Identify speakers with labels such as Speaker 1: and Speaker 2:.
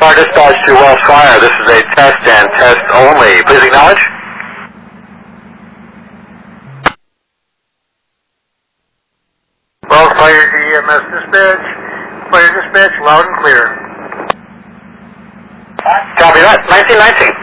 Speaker 1: Star dispatch to Wells Fire. This is a test and test only. Please acknowledge.
Speaker 2: Wells Fire EMS dispatch. Fire dispatch loud and clear.
Speaker 1: Copy that. 1919.